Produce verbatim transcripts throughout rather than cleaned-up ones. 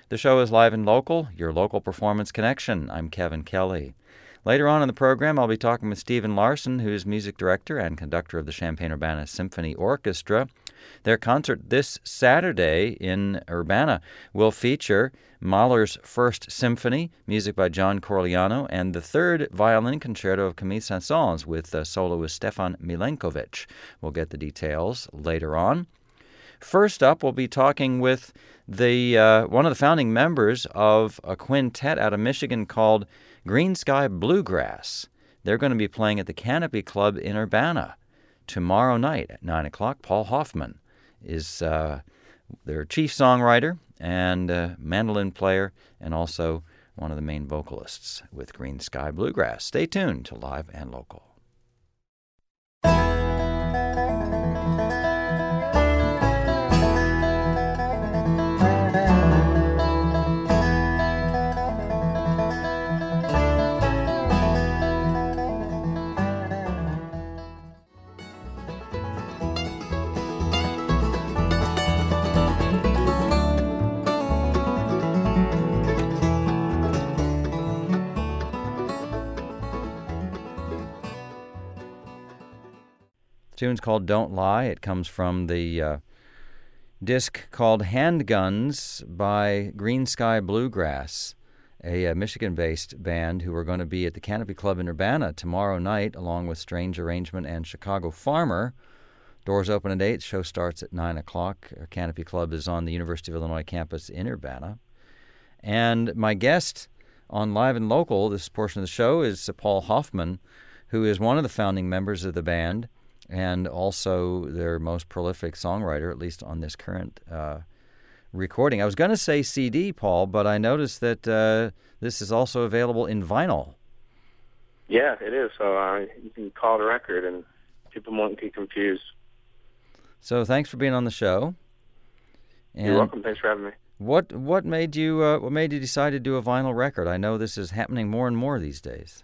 The show is Live and Local, your local performance connection. I'm Kevin Kelly. Later on in the program, I'll be talking with Stephen Larson, who is music director and conductor of the Champaign-Urbana Symphony Orchestra. Their concert this Saturday in Urbana will feature Mahler's First Symphony, music by John Corigliano, and the third violin concerto of Camille Saint-Saëns with uh, soloist Stefan Milenkovic. We'll get the details later on. First up, we'll be talking with the uh, one of the founding members of a quintet out of Michigan called Green Sky Bluegrass. They're going to be playing at the Canopy Club in Urbana tomorrow night at nine o'clock. Paul Hoffman is uh, their chief songwriter and uh, mandolin player, and also one of the main vocalists with Green Sky Bluegrass. Stay tuned to Live and Local. The tune's called Don't Lie. It comes from the uh, disc called Handguns by Green Sky Bluegrass, a uh, Michigan-based band who are going to be at the Canopy Club in Urbana tomorrow night, along with Strange Arrangement and Chicago Farmer. Doors open at eight. Show starts at nine o'clock. Our Canopy Club is on the University of Illinois campus in Urbana. And my guest on Live and Local, this portion of the show, is Paul Hoffman, who is one of the founding members of the band, and also their most prolific songwriter, at least on this current uh, recording. I was going to say C D, Paul, but I noticed that uh, this is also available in vinyl. Yeah, it is. So uh, you can call it a record, and people won't get confused. So thanks for being on the show. And you're welcome. Thanks for having me. What what made you uh, what made you decide to do a vinyl record? I know this is happening more and more these days.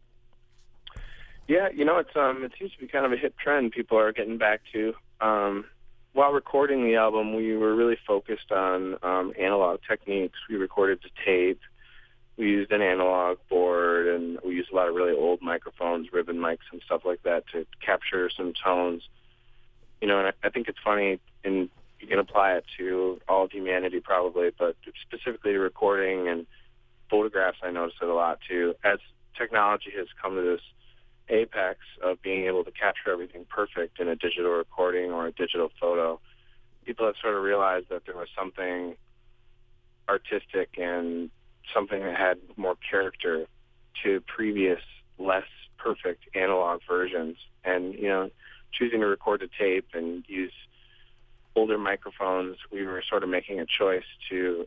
Yeah, you know, it's um, it seems to be kind of a hip trend people are getting back to. Um, while recording the album, we were really focused on um, analog techniques. We recorded to tape. We used an analog board, and we used a lot of really old microphones, ribbon mics and stuff like that to capture some tones. You know, and I, I think it's funny, and you can apply it to all of humanity probably, but specifically to recording and photographs, I notice it a lot too. As technology has come to this apex of being able to capture everything perfect in a digital recording or a digital photo, people have sort of realized that there was something artistic and something that had more character to previous, less perfect analog versions. And, you know, choosing to record to tape and use older microphones, we were sort of making a choice to,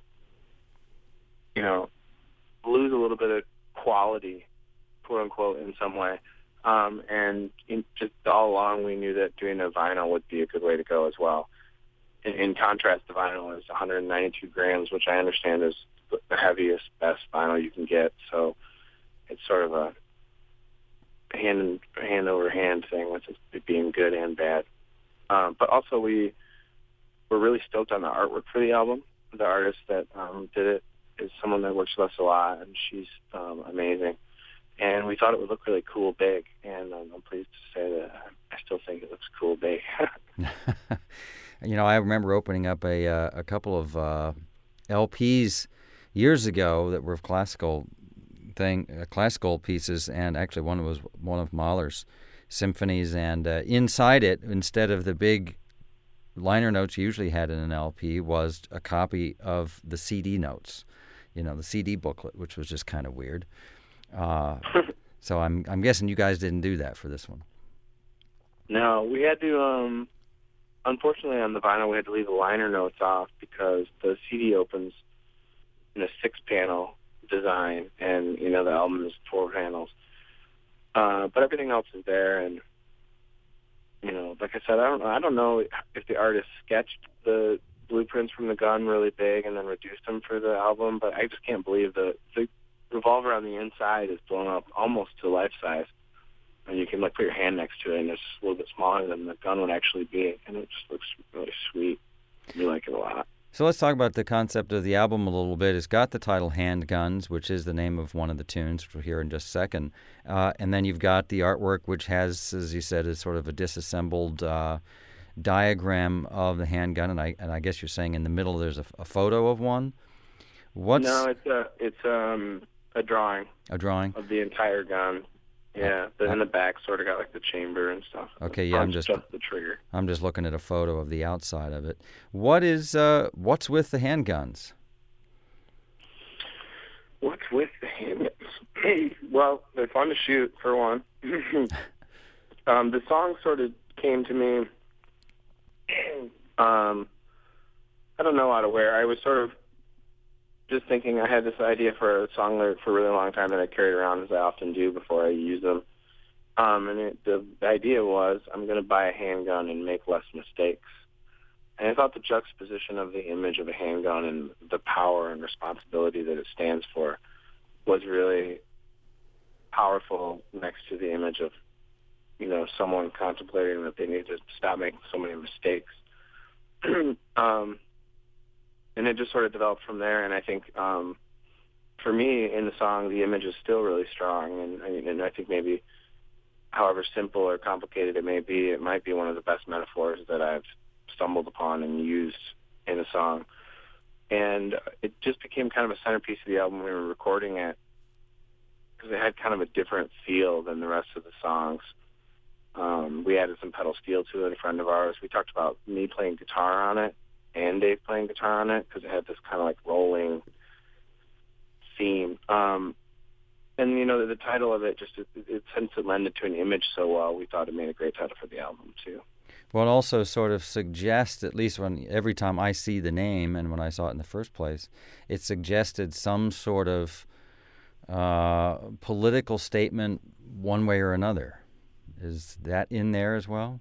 you know, lose a little bit of quality, quote unquote, in some way. Um, and in, just all along, we knew that doing a vinyl would be a good way to go as well. In, in contrast, the vinyl is one hundred ninety-two grams, which I understand is the heaviest, best vinyl you can get. So it's sort of a hand hand over hand thing with it being good and bad. Um, but also, we were really stoked on the artwork for the album. The artist that um, did it is someone that works with us a lot, and she's um, amazing. And we thought it would look really cool big, and um, I'm pleased to say that I still think it looks cool big. You know, I remember opening up a uh, a couple of uh, L Ps years ago that were of classical thing, uh, classical pieces, and actually one was one of Mahler's symphonies, and uh, inside it, instead of the big liner notes you usually had in an L P, was a copy of the C D notes, you know, the C D booklet, which was just kind of weird. Uh, so I'm I'm guessing you guys didn't do that for this one. No, we had to. Um, unfortunately, on the vinyl, we had to leave the liner notes off because the C D opens in a six-panel design, and you know the album is four panels. Uh, but everything else is there, and you know, like I said, I don't know. I don't know if the artist sketched the blueprints from the gun really big and then reduced them for the album, but I just can't believe the the revolver on the inside is blown up almost to life size, and you can like put your hand next to it, and it's a little bit smaller than the gun would actually be, and it just looks really sweet. We like it a lot. So let's talk about the concept of the album a little bit. It's got the title Handguns, which is the name of one of the tunes, which we'll hear in just a second. Uh, and then you've got the artwork, which has, as you said, is sort of a disassembled uh, diagram of the handgun. And I and I guess you're saying in the middle there's a, a photo of one. What's No, it's a it's um a drawing. A drawing of the entire gun. Yeah, the, in the back sort of got like the chamber and stuff. Okay, yeah, I'm just just the trigger. I'm just looking at a photo of the outside of it. What is uh, what's with the handguns? What's with the handguns? Well, they're fun to shoot for one. um, the song sort of came to me. Um, I don't know how to wear. I was sort of just thinking I had this idea for a song lyric for a really long time that I carried around, as I often do before I use them. Um, and it, the, the idea was I'm going to buy a handgun and make less mistakes. And I thought the juxtaposition of the image of a handgun and the power and responsibility that it stands for was really powerful next to the image of, you know, someone contemplating that they need to stop making so many mistakes. um, And it just sort of developed from there. And I think um, for me, in the song, the image is still really strong. And, and I think maybe, however simple or complicated it may be, it might be one of the best metaphors that I've stumbled upon and used in a song. And it just became kind of a centerpiece of the album when we were recording it, because it had kind of a different feel than the rest of the songs. Um, we added some pedal steel to it, a friend of ours. We talked about me playing guitar on it and Dave playing guitar on it, because it had this kind of like rolling theme. Um, and, you know, the, the title of it, just it, it, since it lended to an image so well, we thought it made a great title for the album, too. Well, it also sort of suggests, at least when every time I see the name and when I saw it in the first place, it suggested some sort of uh, political statement one way or another. Is that in there as well?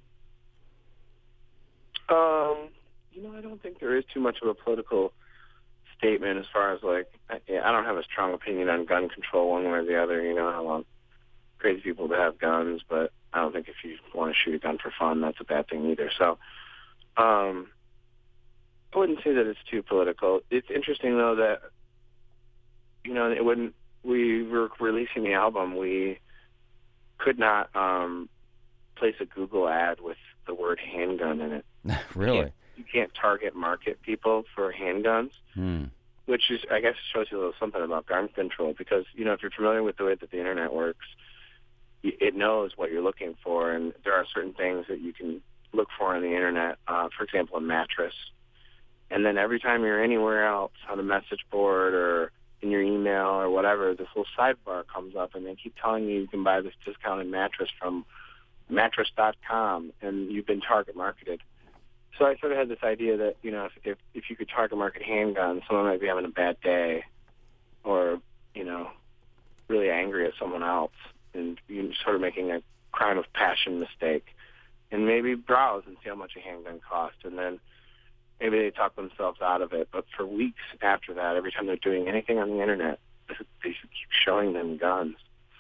Um... You know, I don't think there is too much of a political statement as far as, like, I, I don't have a strong opinion on gun control one way or the other. You know, I want crazy people to have guns, but I don't think if you want to shoot a gun for fun, that's a bad thing either. So um, I wouldn't say that it's too political. It's interesting, though, that, you know, it wouldn't, we were releasing the album, we could not um, place a Google ad with the word handgun in it. Really? You can't target market people for handguns, hmm. which is, I guess, shows you a little something about gun control, because, you know, if you're familiar with the way that the internet works, it knows what you're looking for, and there are certain things that you can look for on the internet, uh, for example, a mattress. And then every time you're anywhere else on a message board or in your email or whatever, this little sidebar comes up, and they keep telling you you can buy this discounted mattress from mattress dot com, and you've been target marketed. So I sort of had this idea that, you know, if, if if you could target market handguns, someone might be having a bad day or, you know, really angry at someone else, and you're sort of making a crime of passion mistake, and maybe browse and see how much a handgun costs, and then maybe they talk themselves out of it. But for weeks after that, every time they're doing anything on the internet, they should keep showing them guns.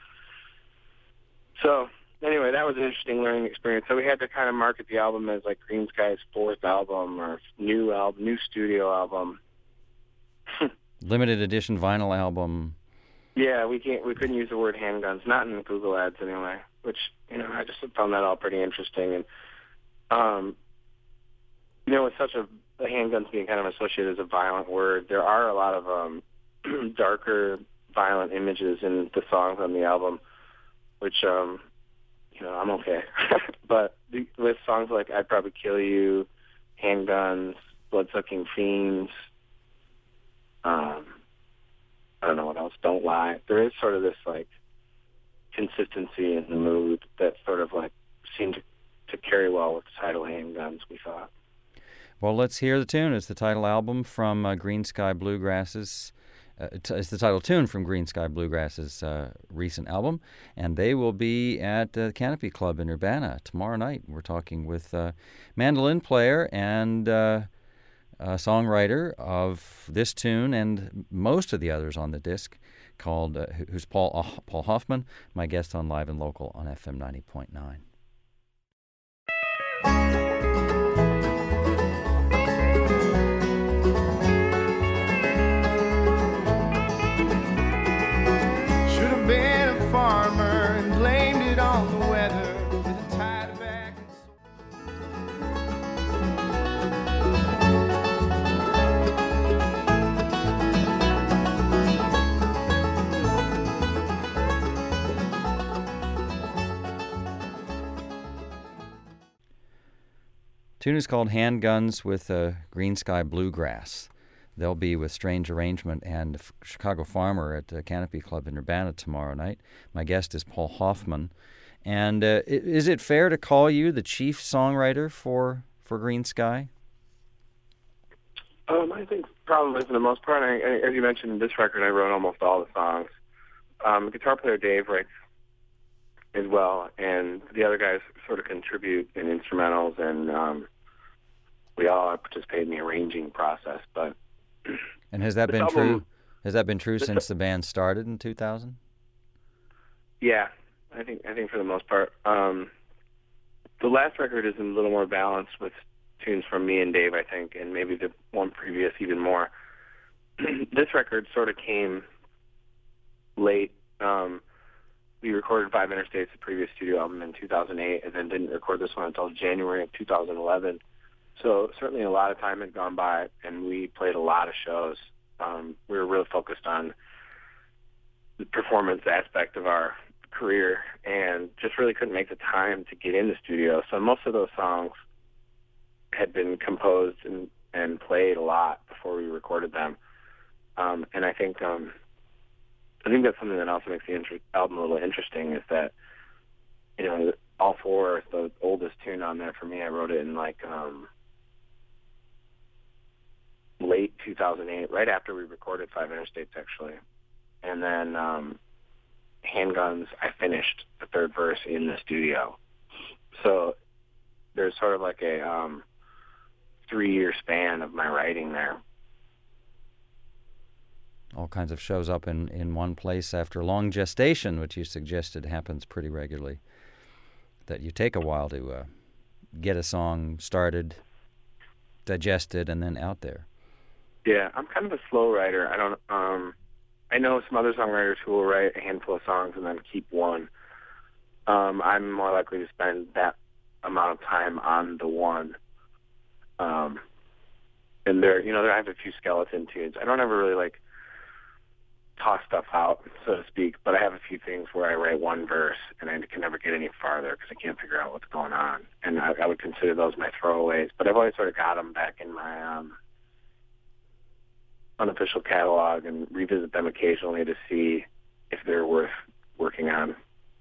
So anyway, that was an interesting learning experience. So we had to kind of market the album as like Green Sky's fourth album or new album, new studio album. Limited edition vinyl album. Yeah, we can't. We couldn't use the word handguns, not in Google Ads anyway. Which, you know, I just found that all pretty interesting. And um, you know, with such a the handguns being kind of associated as a violent word, there are a lot of um, darker, violent images in the songs on the album, which um. You know, I'm okay. But the, with songs like I'd Probably Kill You, Handguns, Blood-Sucking Fiends, um, I don't know what else, Don't Lie, there is sort of this, like, consistency in the mood that sort of, like, seemed to, to carry well with the title Handguns, we thought. Well, let's hear the tune. It's the title album from uh, Green Sky Bluegrass's Uh, it's the title tune from Green Sky Bluegrass's uh, recent album, and they will be at the uh, Canopy Club in Urbana tomorrow night. We're talking with uh, mandolin player and uh, uh, songwriter of this tune and most of the others on the disc, called uh, who's Paul uh, Paul Hoffman, my guest on Live and Local on F M ninety point nine. tune is called Handguns with uh, Green Sky Bluegrass. They'll be with Strange Arrangement and Chicago Farmer at uh, Canopy Club in Urbana tomorrow night. My guest is Paul Hoffman. And uh, is it fair to call you the chief songwriter for, for Green Sky? Um, I think probably for the most part. I, I, as you mentioned, this record I wrote almost all the songs. Um, guitar player Dave writes as well, and the other guys sort of contribute in instrumentals, and um, we all participate in the arranging process. But and has that been album, true? Has that been true since the band started in two thousand? Yeah, I think I think for the most part. Um, the last record is a little more balanced with tunes from me and Dave, I think, and maybe the one previous even more. This record sort of came late. Um, we recorded Five Interstates, the previous studio album, in two thousand eight, and then didn't record this one until January of two thousand eleven. So certainly a lot of time had gone by, and we played a lot of shows. Um, we were really focused on the performance aspect of our career and just really couldn't make the time to get in the studio. So most of those songs had been composed and, and played a lot before we recorded them. Um, and I think um, I think that's something that also makes the inter- album a little interesting, is that, you know, all four, the oldest tune on there for me, I wrote it in like um, late two thousand eight, right after we recorded Five Interstates, actually. And then um, Handguns, I finished the third verse in the studio. So there's sort of like a um, three-year span of my writing there. All kinds of shows up in, in one place after long gestation, which you suggested happens pretty regularly, that you take a while to uh, get a song started, digested, and then out there. Yeah, I'm kind of a slow writer. I don't. Um, I know some other songwriters who will write a handful of songs and then keep one. Um, I'm more likely to spend that amount of time on the one. Um, and there, you know, there I have a few skeleton tunes. I don't ever really like toss stuff out, so to speak, but I have a few things where I write one verse and I can never get any farther because I can't figure out what's going on. And I, I would consider those my throwaways, but I've always sort of got them back in my um, unofficial catalog and revisit them occasionally to see if they're worth working on.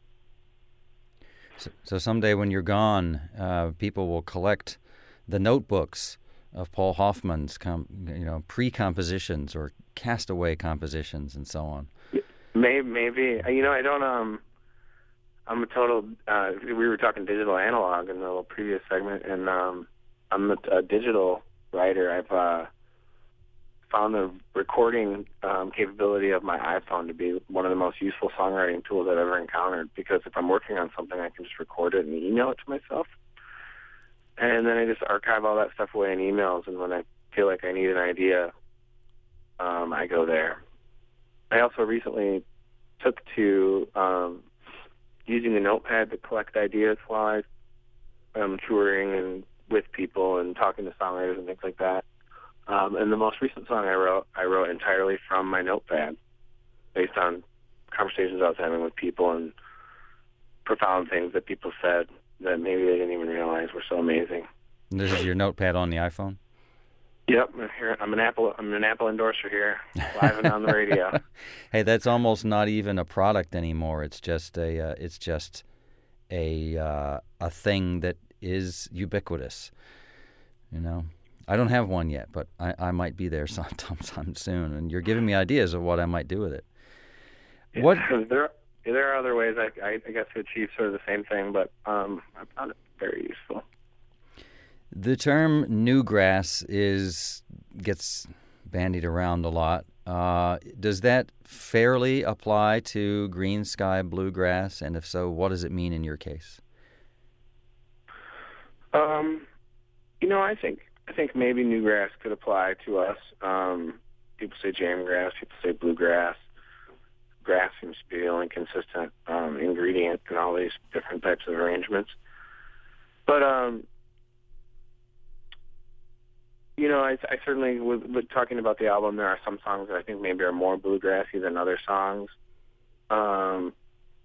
So, so someday when you're gone, uh, people will collect the notebooks of Paul Hoffman's, com- you know, pre-compositions or castaway compositions and so on. Maybe, maybe. You know, I don't. Um, I'm a total. Uh, we were talking digital analog in the little previous segment, and um, I'm a, a digital writer. I've uh, found the recording um, capability of my iPhone to be one of the most useful songwriting tools I've ever encountered. Because if I'm working on something, I can just record it and email it to myself. And then I just archive all that stuff away in emails, and when I feel like I need an idea, um, I go there. I also recently took to um, using a notepad to collect ideas while I am touring and with people and talking to songwriters and things like that. Um, and the most recent song I wrote, I wrote entirely from my notepad, based on conversations I was having with people and profound things that people said that maybe they didn't even realize were so amazing. And this is your notepad on the iPhone? Yep, I'm here. I'm an Apple. I'm an Apple endorser here, live and on the radio. Hey, that's almost not even a product anymore. It's just a. Uh, it's just a uh, a thing that is ubiquitous. You know, I don't have one yet, but I, I might be there sometime soon. And you're giving me ideas of what I might do with it. What there there are other ways I, I, I guess to achieve sort of the same thing, but um, I found it very useful. The term newgrass is gets bandied around a lot. Uh, does that fairly apply to green sky bluegrass? And if so, what does it mean in your case? Um, you know, I think I think maybe newgrass could apply to us. Um, people say jamgrass, people say bluegrass. Grass seems to be the only consistent um, ingredient in all these different types of arrangements. But um, you know, I, I certainly, with, with talking about the album, there are some songs that I think maybe are more bluegrassy than other songs. Um,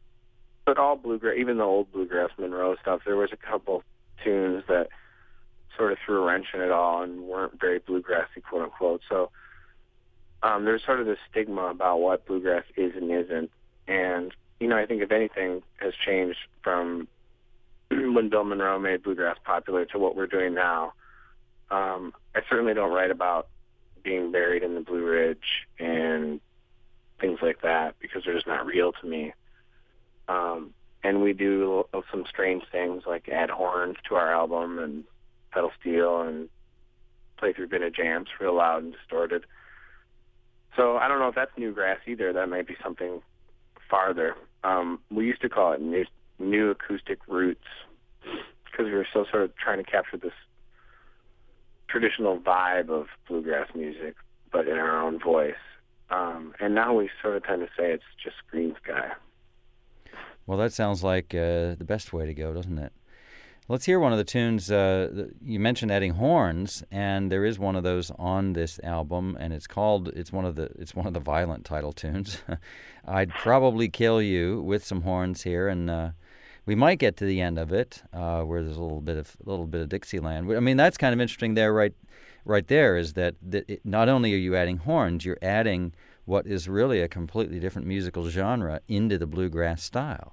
but all bluegrass, even the old bluegrass Monroe stuff, there was a couple tunes that sort of threw a wrench in it all and weren't very bluegrassy, quote unquote. So um, there's sort of this stigma about what bluegrass is and isn't. And, you know, I think if anything has changed from when Bill Monroe made bluegrass popular to what we're doing now. Um, I certainly don't write about being buried in the Blue Ridge and things like that because they're just not real to me. Um, and we do some strange things like add horns to our album and pedal steel and play through vintage amps real loud and distorted. So I don't know if that's new grass either. That might be something farther. Um, we used to call it new, new acoustic roots because we were still sort of trying to capture this traditional vibe of bluegrass music, but in our own voice. Um, and now we sort of tend to say it's just Green Sky. Well, that sounds like uh, the best way to go, doesn't it? Let's hear one of the tunes. Uh, you mentioned adding horns, and there is one of those on this album, and it's called. It's one of the. It's one of the violent title tunes. I'd Probably Kill You, with some horns here, and uh, we might get to the end of it uh, where there's a little bit of a little bit of Dixieland. I mean, that's kind of interesting there, right? Right there is that, that it, not only are you adding horns, you're adding what is really a completely different musical genre into the bluegrass style.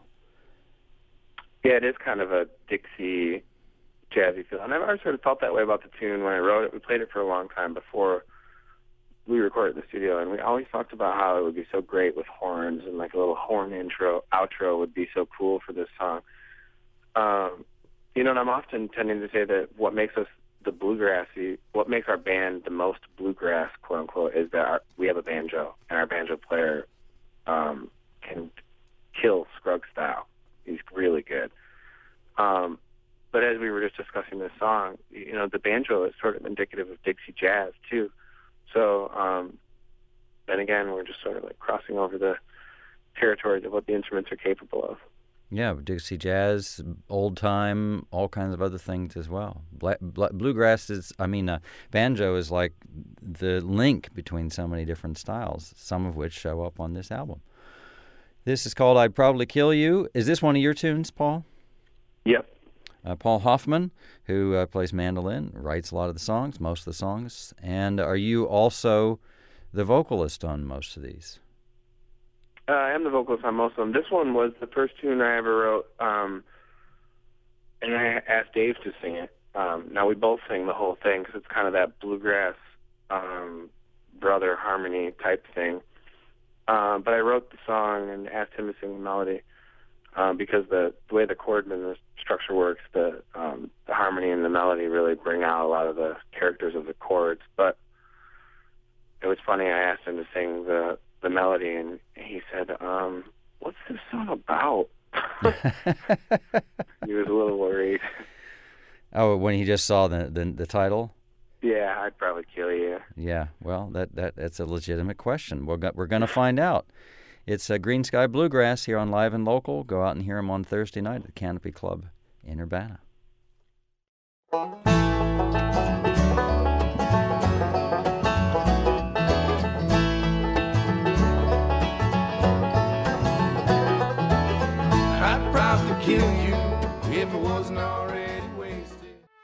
Yeah, it is kind of a Dixie jazzy feel. And I've always sort of felt that way about the tune when I wrote it. We played it for a long time before we recorded in the studio, and we always talked about how it would be so great with horns, and like a little horn intro, outro would be so cool for this song. Um, you know, and I'm often tending to say that what makes us the bluegrassy, what makes our band the most bluegrass, quote unquote, is that our, we have a banjo, and our banjo player um, can kill Scruggs style. He's really good. Um, but as we were just discussing this song, you know, the banjo is sort of indicative of Dixie jazz too. So um, then again, we're just sort of like crossing over the territories of what the instruments are capable of. Yeah, Dixie jazz, old time, all kinds of other things as well. Black, black, bluegrass is, I mean, uh, banjo is like the link between so many different styles, some of which show up on this album. This is called I'd Probably Kill You. Is this one of your tunes, Paul? Yep. Uh, Paul Hoffman, who uh, plays mandolin, writes a lot of the songs, most of the songs. And are you also the vocalist on most of these? Uh, I am the vocalist on most of them. This one was the first tune I ever wrote, um, and I asked Dave to sing it. Um, now, we both sing the whole thing because it's kind of that bluegrass um, brother harmony type thing. Uh, but I wrote the song and asked him to sing the melody uh, because the, the way the chord and the structure works, the, um, the harmony and the melody really bring out a lot of the characters of the chords. But it was funny, I asked him to sing the the melody, and he said, um, what's this song about? He was a little worried. Oh, when he just saw the, the the title? Yeah, I'd probably kill you. Yeah, well, that, that that's a legitimate question. We're, go, we're going to find out. It's uh, Green Sky Bluegrass here on Live and Local. Go out and hear them on Thursday night at the Canopy Club in Urbana. I'd probably kill you if it wasn't already wasted.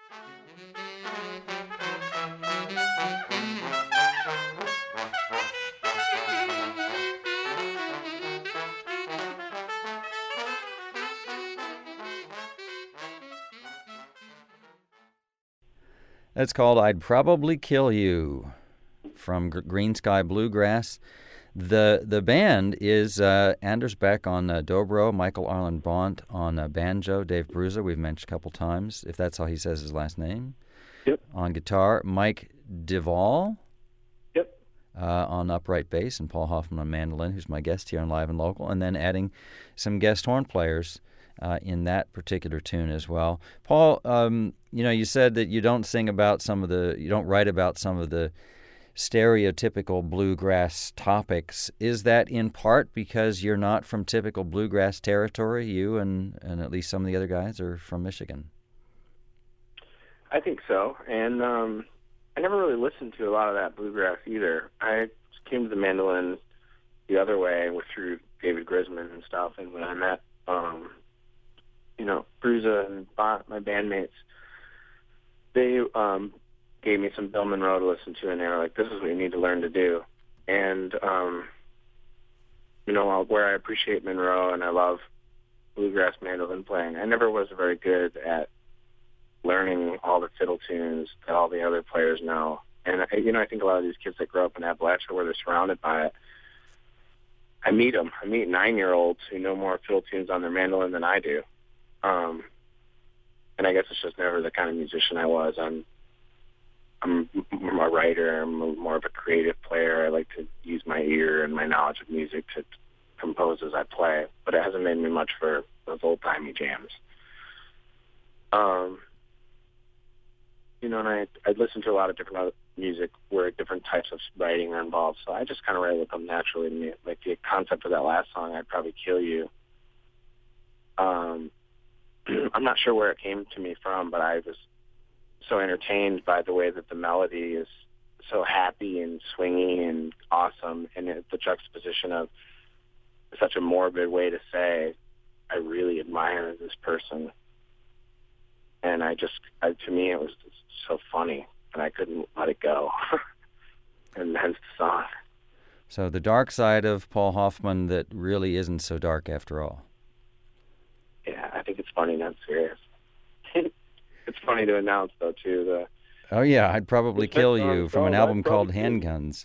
That's called I'd Probably Kill You from G- Green Sky Bluegrass. The the band is uh, Anders Beck on uh, dobro, Michael Arlen Bont on uh, banjo, Dave Bruza, we've mentioned a couple times, if that's how he says his last name. Yep. On guitar, Mike Duvall. Yep. Uh, on upright bass, and Paul Hoffman on mandolin, who's my guest here on Live and Local, and then adding some guest horn players uh, in that particular tune as well. Paul, um, you know, you said that you don't sing about some of the, you don't write about some of the stereotypical bluegrass topics. Is that in part because you're not from typical bluegrass territory? You and, and at least some of the other guys are from Michigan. I think so. And um, I never really listened to a lot of that bluegrass either. I came to the mandolin the other way with through David Grisman and stuff. And when I met, um, you know, Bruza and Bont, my bandmates, they um, gave me some Bill Monroe to listen to, and they were like, "This is what you need to learn to do." And um, you know, where I appreciate Monroe and I love bluegrass mandolin playing, I never was very good at learning all the fiddle tunes that all the other players know. And you know, I think a lot of these kids that grow up in Appalachia, where they're surrounded by it, I meet them. I meet nine-year-olds who know more fiddle tunes on their mandolin than I do. Um, and I guess it's just never the kind of musician I was. I'm, I'm a writer. I'm more of a creative player. I like to use my ear and my knowledge of music to compose as I play. But it hasn't made me much for those old-timey jams. Um, you know, and I I listen to a lot of different other music where different types of writing are involved. So I just kind of write what comes naturally to me. Like the concept of that last song, I'd Probably Kill You. Um, I'm not sure where it came to me from, but I was so entertained by the way that the melody is so happy and swingy and awesome, and it, the juxtaposition of such a morbid way to say, I really admire this person. And I just, I, to me, it was just so funny, and I couldn't let it go. And hence the song. So the dark side of Paul Hoffman that really isn't so dark after all. Yeah, I think it's funny, not serious. It's funny to announce, though, too. The, oh, yeah, I'd Probably Kill You from an album called Handguns.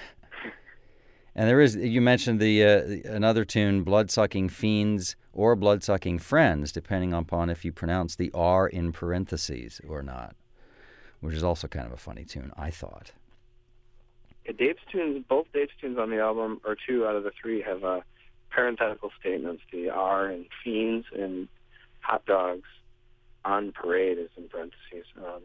And there is, you mentioned the uh, another tune, Bloodsucking Fiends or Bloodsucking Friends, depending upon if you pronounce the R in parentheses or not, which is also kind of a funny tune, I thought. Yeah, Dave's tunes, both Dave's tunes on the album, or two out of the three, have uh, parenthetical statements. The R in Fiends and Hot Dogs on Parade is in parentheses. Um,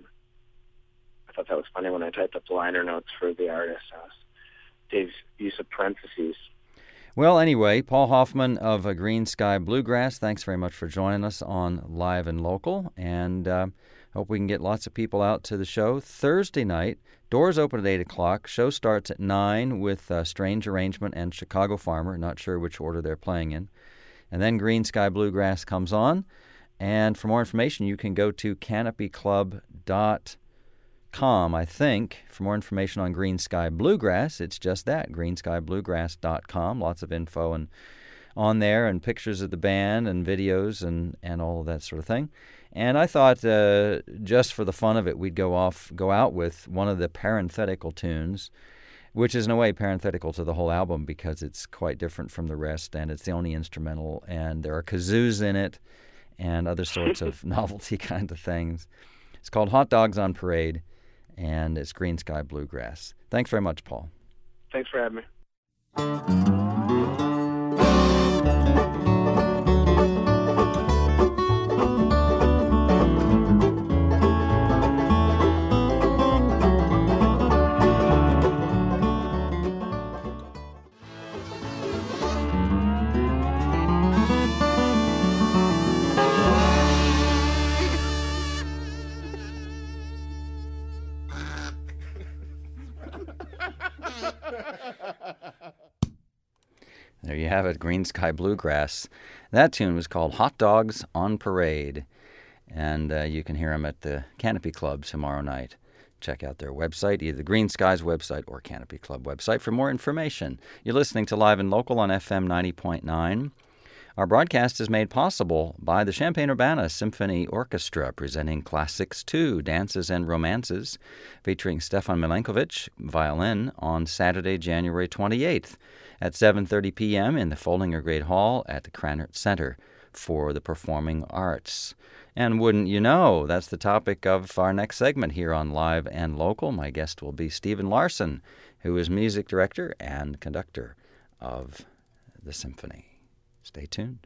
I thought that was funny when I typed up the liner notes for the artist. I was Dave's use of parentheses. Well, anyway, Paul Hoffman of uh, Green Sky Bluegrass, thanks very much for joining us on Live and Local, and uh, hope we can get lots of people out to the show Thursday night. Doors open at eight o'clock. Show starts at nine with uh, Strange Arrangement and Chicago Farmer. Not sure which order they're playing in. And then Green Sky Bluegrass comes on. And for more information, you can go to canopy club dot com, I think. For more information on Green Sky Bluegrass, it's just that, green sky bluegrass dot com. Lots of info and on there, and pictures of the band and videos and, and all of that sort of thing. And I thought uh, just for the fun of it, we'd go off, go out with one of the parenthetical tunes, which is in a way parenthetical to the whole album because it's quite different from the rest, and it's the only instrumental, and there are kazoos in it and other sorts of novelty kind of things. It's called Hot Dogs on Parade, and it's Green Sky Bluegrass. Thanks very much, Paul. Thanks for having me. There you have it, Green Sky Bluegrass. That tune was called Hot Dogs on Parade, and uh, you can hear them at the Canopy Club tomorrow night. Check out their website, either the Green Skies website or Canopy Club website for more information. You're listening to Live and Local on F M ninety point nine. Our broadcast is made possible by the Champaign-Urbana Symphony Orchestra, presenting Classics two, Dances and Romances, featuring Stefan Milenkovic, violin, on Saturday, January twenty-eighth at seven thirty p.m. in the Foldinger Great Hall at the Krannert Center for the Performing Arts. And wouldn't you know, that's the topic of our next segment here on Live and Local. My guest will be Stephen Larson, who is music director and conductor of the symphony. Stay tuned.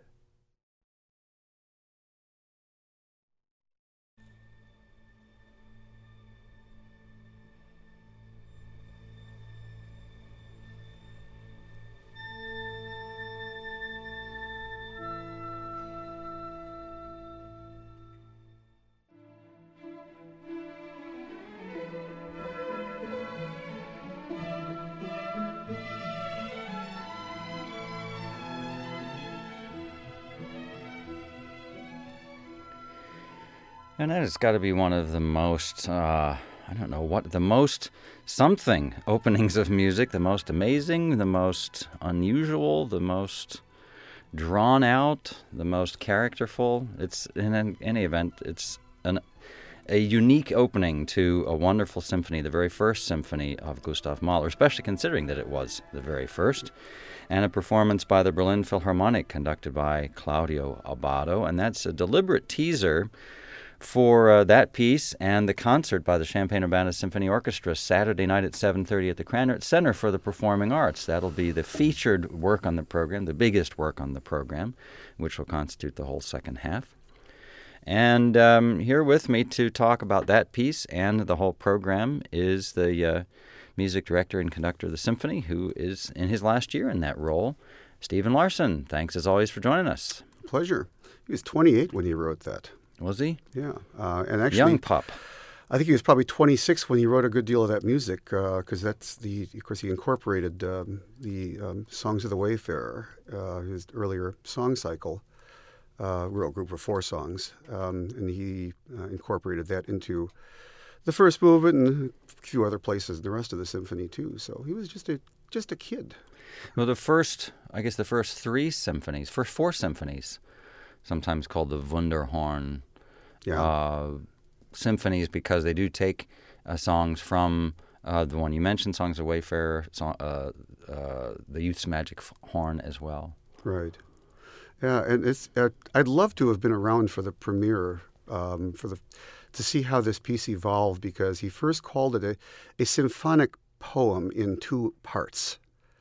And that has got to be one of the most, uh, I don't know what, the most something openings of music, the most amazing, the most unusual, the most drawn out, the most characterful. It's, in any event, it's an a unique opening to a wonderful symphony, the very first symphony of Gustav Mahler, especially considering that it was the very first, and a performance by the Berlin Philharmonic conducted by Claudio Abbado. And that's a deliberate teaser for uh, that piece and the concert by the Champaign-Urbana Symphony Orchestra Saturday night at seven thirty at the Krannert Center for the Performing Arts. That'll be the featured work on the program, the biggest work on the program, which will constitute the whole second half. And um, here with me to talk about that piece and the whole program is the uh, music director and conductor of the symphony, who is in his last year in that role, Stephen Larson. Thanks, as always, for joining us. Pleasure. He was twenty-eight when he wrote that. Was he? Yeah. Uh, and actually, young pup. I think he was probably twenty-six when he wrote a good deal of that music, because uh, that's the, of course, he incorporated um, the um, Songs of the Wayfarer, uh, his earlier song cycle. Uh, real group of four songs, um, and he uh, incorporated that into the first movement and a few other places in the rest of the symphony too. So he was just a just a kid. Well, the first, I guess, the first three symphonies, first four symphonies, sometimes called the Wunderhorn yeah. uh, symphonies, because they do take uh, songs from uh, the one you mentioned, Songs of Wayfarer, song, uh, uh, the Youth's Magic Horn as well. Right. Yeah, and it's. Uh, I'd love to have been around for the premiere, um, for the to see how this piece evolved, because he first called it a, a symphonic poem in two parts,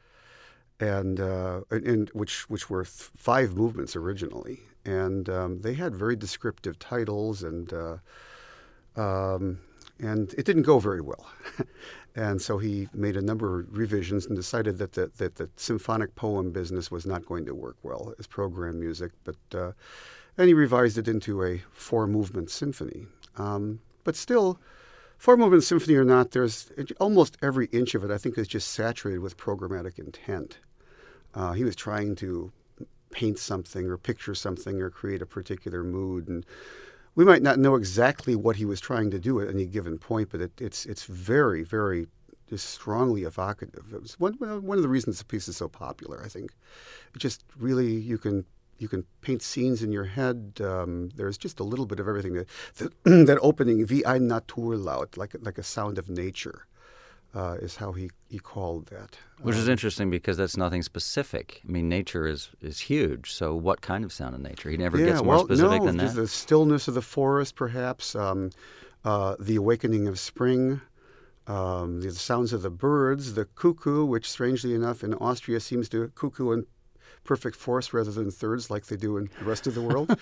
and uh, and which which were th- five movements originally, and um, they had very descriptive titles, and uh, um, and it didn't go very well. And so he made a number of revisions and decided that the, that the symphonic poem business was not going to work well as program music. But uh, and he revised it into a four-movement symphony. Um, but still, four-movement symphony or not, there's almost every inch of it, I think, is just saturated with programmatic intent. Uh, he was trying to paint something or picture something or create a particular mood, and we might not know exactly what he was trying to do at any given point, but it, it's it's very, very just strongly evocative. It was one one of the reasons the piece is so popular, I think. It just really, you can you can paint scenes in your head. Um, there's just a little bit of everything. That that, that opening, wie ein Naturlaut, like like a sound of nature, uh, is how he, he called that. Which um, is interesting, because that's nothing specific. I mean, nature is, is huge, so what kind of sound of nature? He never yeah, gets more well, specific no, than that? The stillness of the forest, perhaps, um, uh, the awakening of spring, um, the sounds of the birds, the cuckoo, which strangely enough in Austria seems to cuckoo in perfect force rather than thirds like they do in the rest of the world.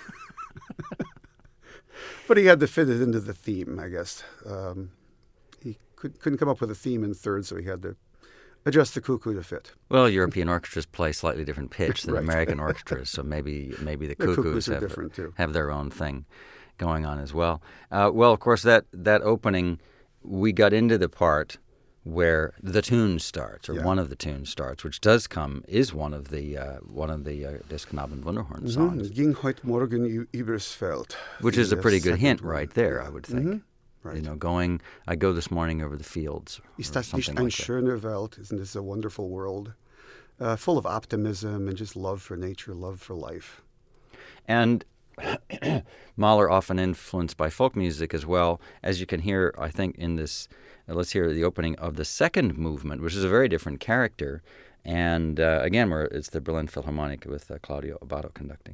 But he had to fit it into the theme, I guess. Um, he could, couldn't come up with a theme in thirds, so he had to adjust the cuckoo to fit. Well, European orchestras play slightly different pitch than Right. American orchestras, so maybe maybe the, The cuckoos, cuckoos are have, different, too. have their own thing going on as well. Uh, well, of course, that, that opening, we got into the part where the tune starts, or Yeah. one of the tunes starts, which does come, is one of the uh, one of the uh, Des Knaben Wunderhorn Mhm. songs, Ging heute Morgen ü- übers Feld. which is a The pretty good second hint one. right there, Yeah. I would think. Mhm. Right. You know, going, I go this morning over the fields, Ist or das nicht something ein like that. schöne Welt? Isn't this a wonderful world? Uh, full of optimism and just love for nature, love for life. And Mahler often influenced by folk music as well, as you can hear, I think, in this. Uh, let's hear the opening of the second movement, which is a very different character. And uh, again, where it's the Berlin Philharmonic with uh, Claudio Abbado conducting.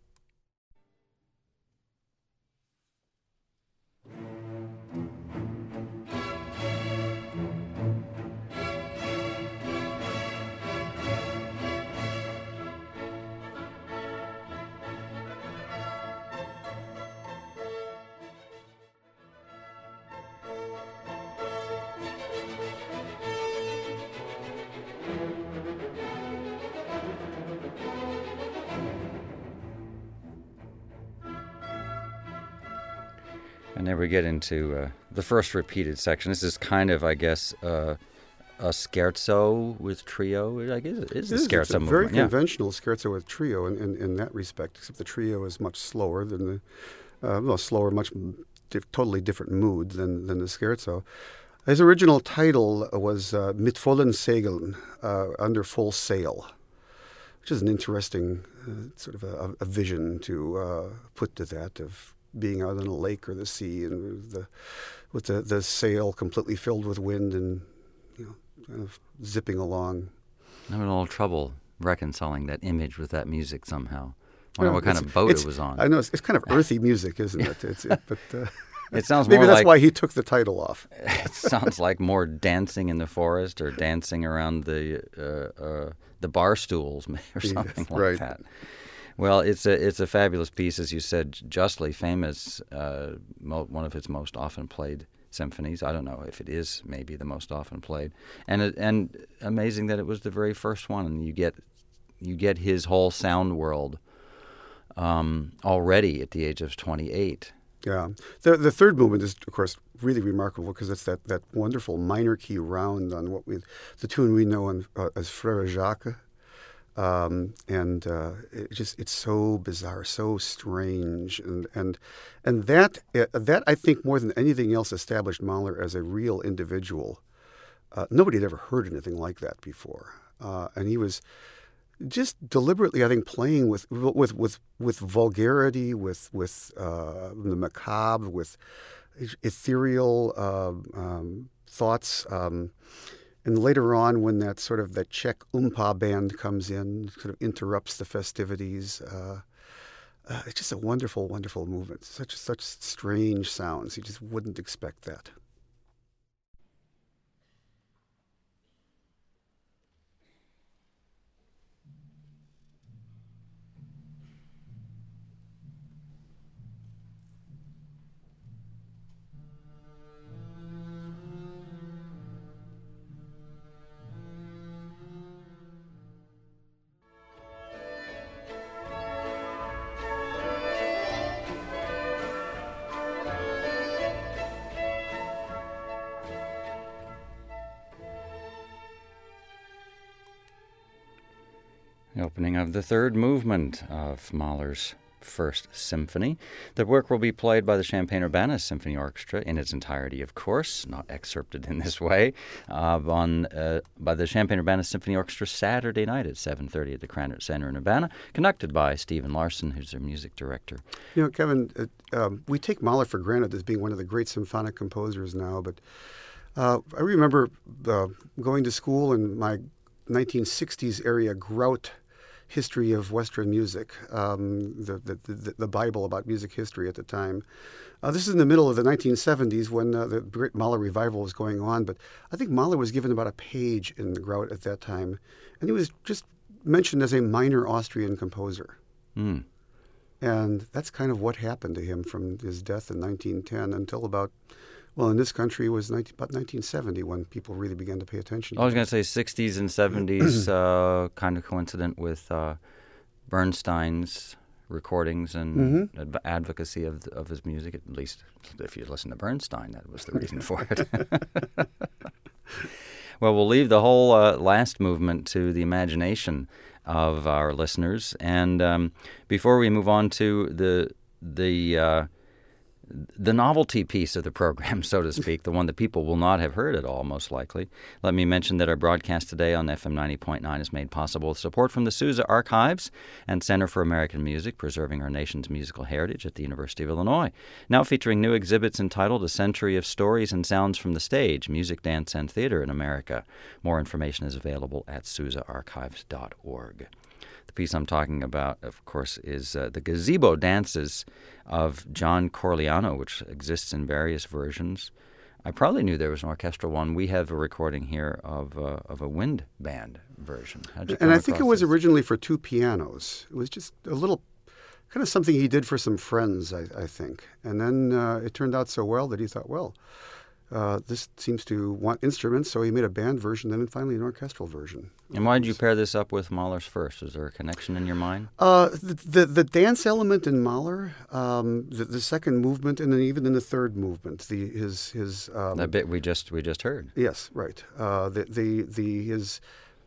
And then we get into uh, the first repeated section. This is kind of, I guess, uh, a scherzo with trio. I guess it is It a is. scherzo It's a movement. very yeah. conventional scherzo with trio in, in, in that respect, except the trio is much slower than the uh, well, slower, much diff- totally different mood than than the scherzo. His original title was uh, Mit vollen Segeln, uh, Under Full Sail, which is an interesting uh, sort of a, a vision to uh, put to that, of being out on a lake or the sea and the, with the, the sail completely filled with wind and, you know, kind of zipping along. I'm having a little trouble reconciling that image with that music somehow. I wonder Yeah, what kind it's- of boat it's- it was on. I know, it's, it's kind of earthy music, isn't it? It's, it but uh, It sounds maybe more that's like why he took the title off. it sounds like more dancing in the forest or dancing around the uh, uh, the bar stools or something like right. that. Well, it's a it's a fabulous piece, as you said, justly famous. Uh, mo- one of his most often played symphonies. I don't know if it is maybe the most often played, and it, and amazing that it was the very first one. And you get you get his whole sound world um, already at the age of twenty-eight. Yeah. The the third movement is, of course, really remarkable because it's that, that wonderful minor key round on what we, the tune we know in, uh, as Frère Jacques. Um, and uh, it just it's so bizarre, so strange, and and and that uh, that I think more than anything else established Mahler as a real individual. Uh, nobody had ever heard anything like that before, uh, and he was just deliberately, I think, playing with with with with vulgarity, with with uh, the macabre, with ethereal uh, um, thoughts. Um, And later on, when that sort of that Czech Umpa band comes in, sort of interrupts the festivities, uh, uh, it's just a wonderful, wonderful movement. Such such strange sounds. You just wouldn't expect that. The opening of the third movement of Mahler's First Symphony. The work will be played by the Champaign-Urbana Symphony Orchestra in its entirety, of course, not excerpted in this way, uh, on uh, by the Champaign-Urbana Symphony Orchestra Saturday night at seven thirty at the Krannert Center in Urbana, conducted by Stephen Larson, who's their music director. You know, Kevin, uh, um, we take Mahler for granted as being one of the great symphonic composers now, but uh, I remember uh, going to school in my nineteen sixties area Grout history of Western music, um, the, the, the the Bible about music history at the time. Uh, this is in the middle of the nineteen seventies when uh, the great Mahler revival was going on, but I think Mahler was given about a page in the Grout at that time, and he was just mentioned as a minor Austrian composer. Mm. And that's kind of what happened to him from his death in nineteen ten until about, well, in this country it was nineteen, about nineteen seventy when people really began to pay attention to I was him. going to say sixties and seventies, uh, kind of coincident with uh, Bernstein's recordings and Mm-hmm. adv- advocacy of of his music. At least, if you listen to Bernstein, that was the reason for it. Well, we'll leave the whole uh, last movement to the imagination of our listeners. And um, before we move on to the the uh, the novelty piece of the program, so to speak, the one that people will not have heard at all, most likely, let me mention that our broadcast today on F M ninety point nine is made possible with support from the Sousa Archives and Center for American Music, preserving our nation's musical heritage at the University of Illinois. Now featuring new exhibits entitled A Century of Stories and Sounds from the Stage, Music, Dance, and Theater in America. More information is available at sousa archives dot org. The piece I'm talking about, of course, is uh, the Gazebo Dances of John Corigliano, which exists in various versions. I probably knew there was an orchestral one. We have a recording here of uh, of a wind band version. How'd you And come I think it across was this? originally for two pianos. It was just a little, kind of something he did for some friends, I, I think. And then uh, it turned out so well that he thought, well, uh, this seems to want instruments, so he made a band version, and then finally an orchestral version. And why did you pair this up with Mahler's First? Was there a connection in your mind? Uh, the, the the dance element in Mahler, um, the, the second movement, and then even in the third movement, the his his um, That bit we just we just heard. yes, right. Uh, the the the his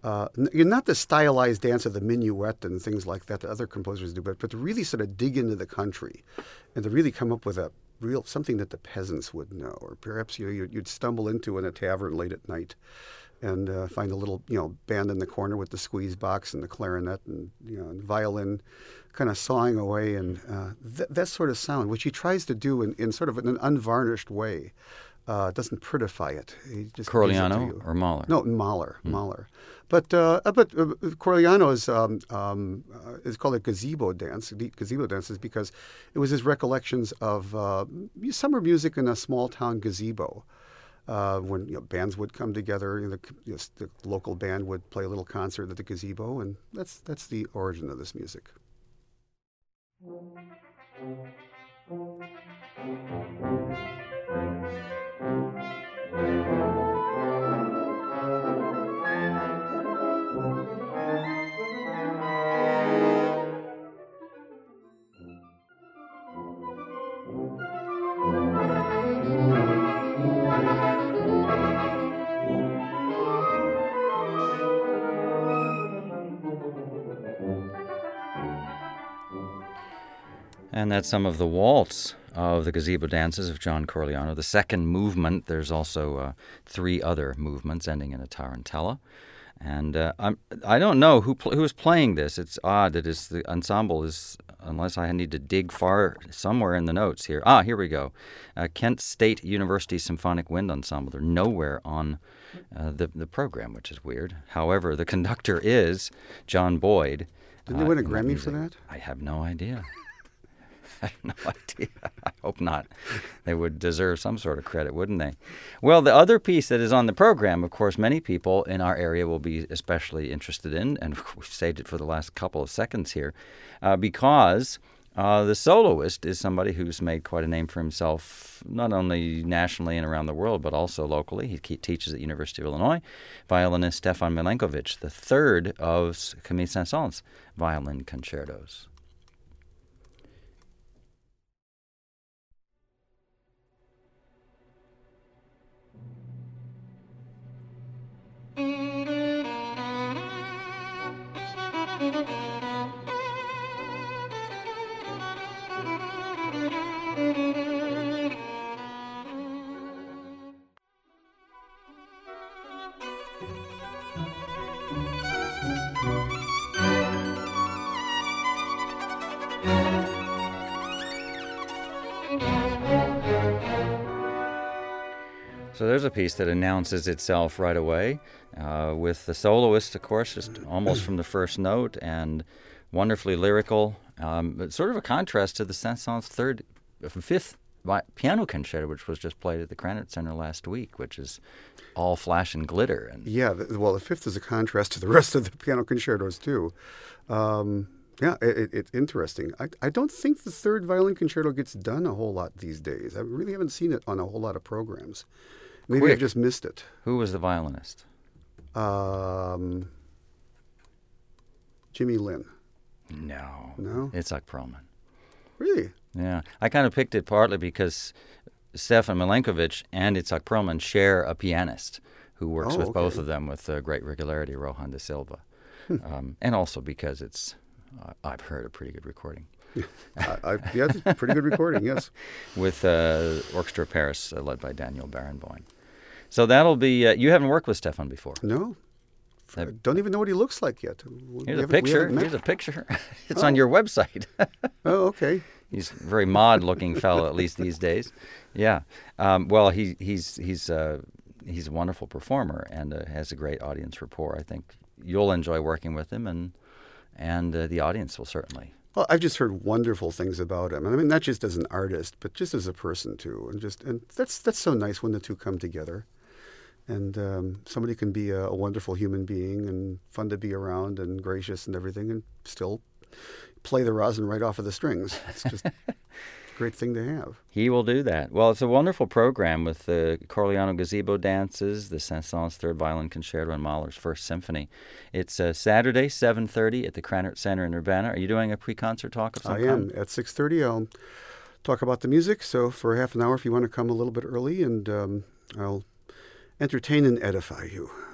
Uh, n- you're not the stylized dance of the minuet and things like that that other composers do, but, but to really sort of dig into the country and to really come up with a real something that the peasants would know, or perhaps you know, you'd, you'd stumble into in a tavern late at night and uh, find a little you know band in the corner with the squeeze box and the clarinet and you know and violin kind of sawing away, and uh, th- that sort of sound, which he tries to do in, in sort of an unvarnished way. Uh, doesn't prettify it. He just gives it to Corigliano you. or Mahler? No, Mahler. Mm. Mahler. But uh, but uh, Corigliano is um, um, uh, is called a gazebo dance. Gazebo dances because it was his recollections of uh, summer music in a small town gazebo. Uh, when you know, bands would come together, you know, the, you know, the local band would play a little concert at the gazebo, and that's that's the origin of this music. And that's some of the waltz of the gazebo dances of John Corigliano. The second movement, there's also uh, three other movements ending in a tarantella. And uh, I'm, I don't know who pl- who is playing this. It's odd that it's, the ensemble is, unless I need to dig far somewhere in the notes here. Ah, here we go. Uh, Kent State University Symphonic Wind Ensemble. They're nowhere on uh, the, the program, which is weird. However, the conductor is John Boyd. Didn't they win a uh, Grammy for that? I have no idea. I have no idea. I hope not. They would deserve some sort of credit, wouldn't they? Well, the other piece that is on the program, of course, many people in our area will be especially interested in, and we've saved it for the last couple of seconds here, uh, because uh, the soloist is somebody who's made quite a name for himself, not only nationally and around the world, but also locally. He ke- teaches at the University of Illinois. Violinist Stefan Milenkovic, the third of Camille Saint-Saëns' violin concertos. So there's a piece that announces itself right away, uh, with the soloist, of course, just almost from the first note, and wonderfully lyrical, um, but sort of a contrast to the Saint-Saëns' third, fifth piano concerto, which was just played at the Granite Center last week, which is all flash and glitter. And yeah, the, well, the fifth is a contrast to the rest of the piano concertos too. Um, yeah, it, it, it's interesting. I, I don't think the third violin concerto gets done a whole lot these days. I really haven't seen it on a whole lot of programs. Maybe Quick. I've just missed it. Who was the violinist? Um, Jimmy Lin. No. No? Itzhak Perlman. Really? Yeah. I kind of picked it partly because Stefan Milenkovic and Itzhak Perlman share a pianist who works Oh, with okay. both of them with uh, great regularity, Rohan de Silva. um, and also because it's, uh, I've heard a pretty good recording. I, I, yeah, it's a pretty good recording, yes. With uh, Orchestra Paris, uh, led by Daniel Barenboim. So that'll be, uh, you haven't worked with Stefan before. No. I That- don't even know what he looks like yet. We Here's a haven't- we picture. haven't met. Here's a picture. It's Oh. on your website. Oh, okay. He's a very mod-looking fellow, at least these days. Yeah. Um, well, he, he's he's uh, he's a wonderful performer and uh, has a great audience rapport. I think you'll enjoy working with him, and and uh, the audience will certainly. Well, I've just heard wonderful things about him. And I mean, not just as an artist, but just as a person too. And just and that's that's so nice when the two come together. And um, somebody can be a, a wonderful human being and fun to be around and gracious and everything, and still play the rosin right off of the strings. It's just a great thing to have. He will do that. Well, it's a wonderful program with the Corigliano gazebo dances, the Saint-Saëns Third Violin Concerto, and Mahler's First Symphony. It's uh, Saturday, seven thirty at the Krannert Center in Urbana. Are you doing a pre-concert talk of some I kind? am. At six thirty, I'll talk about the music. So for half an hour, if you want to come a little bit early, and um, I'll entertain and edify you.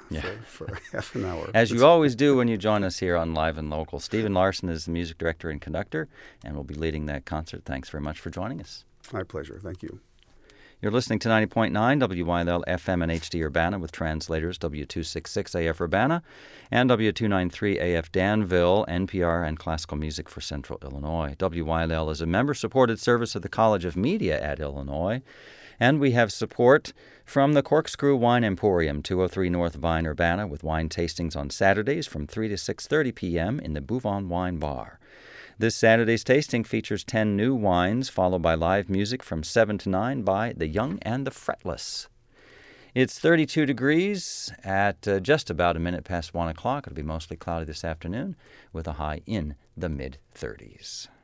yeah. for, for half an hour. As you always do when you join us here on Live and Local. Stephen Larson is the music director and conductor, and will be leading that concert. Thanks very much for joining us. My pleasure. Thank you. You're listening to ninety point nine W Y L F M and H D Urbana with translators W two sixty-six A F Urbana and W two ninety-three A F Danville, N P R and classical music for Central Illinois. W Y L is a member-supported service of the College of Media at Illinois, and we have support from the Corkscrew Wine Emporium, two oh three North Vine, Urbana, with wine tastings on Saturdays from three to six thirty p.m. in the Bouvon Wine Bar. This Saturday's tasting features ten new wines, followed by live music from seven to nine by The Young and the Fretless. It's thirty-two degrees at uh, just about a minute past one o'clock. It'll be mostly cloudy this afternoon with a high in the mid-thirties.